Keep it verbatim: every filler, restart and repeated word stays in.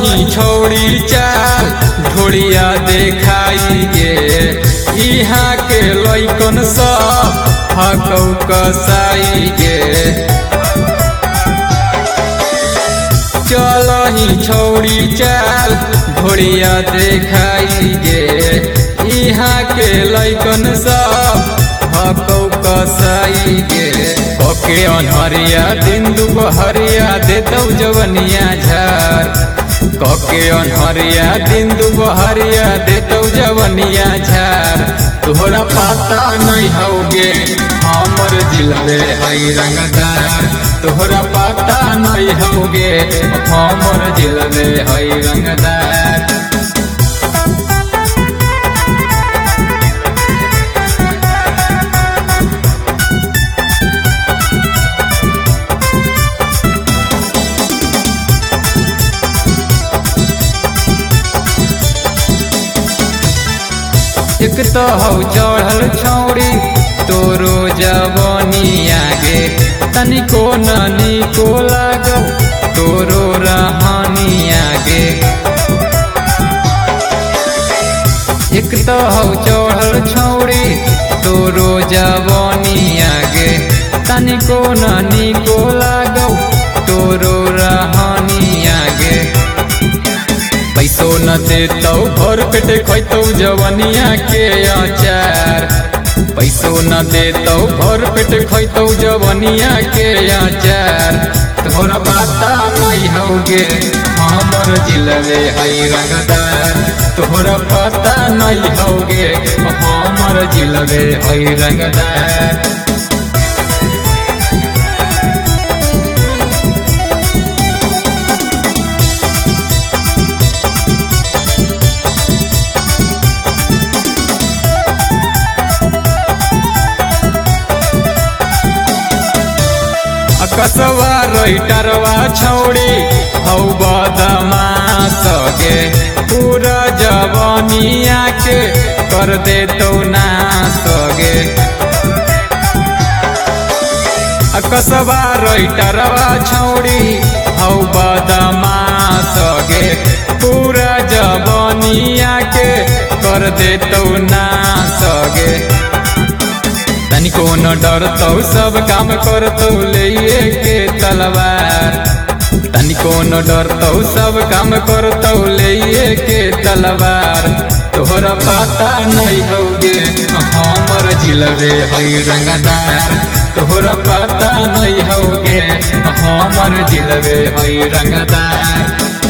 चलही छोड़ी चाल ढोड़िया देखाई गे इहाँ के लइकन सब हकौ कसाई गे। चलही छोड़ी चाल ढोड़िया देखाई गे इहाँ के लइकन सब हकौ कसाई गे। ओके अनहरिया दिन दुपहरिया देतौ जवनिया झार कके अनहरिया दिन दुपहरिया देतौ जवनिया झार। तोहरा पता नहीं होगे हमर जिलबे हई रंगदार तोहरा पता नहीं होगे हमर जिलबे हई रंगदार। एक तो हौ चढ़ल छौड़ी तोरो जवनिया गे तनिको ननिको लागौ तोरो रहनिया गे। एक तो हौ चढ़ल छौड़ी तोरो जवनिया गे तनिको ननिको लागौ तोरो रहनिया गे। पैसो न देतौ भर पेटे खैतौ जवनिया के अचार पैसो न देतौ भर पेटे खैतौ जवनिया के अचार। तोहरा पता नहीं होगे हमर जिलबे हई रंगदार तोहरा पता नहीं होगे हमर जिलबे हई रंगदार। कसवा रैटरवा छौड़ी हौ बदमाश गे पूरा जवनिया के कर देतौ नाश गे। कसवा रैटरवा छौड़ी हौ बदमाश गे पूरा जवनिया के कर देतौ नाश गे। तनिको न डरतौ सब काम करतौ लेइए के तलवार तनिको न डरतौ सब काम करतौ लेइए के तलवार। तोहरा पता नहीं होगे हमर जिलबे हई रंगदार तोहरा पता नहीं होगे हमर जिलबे हई रंगदार।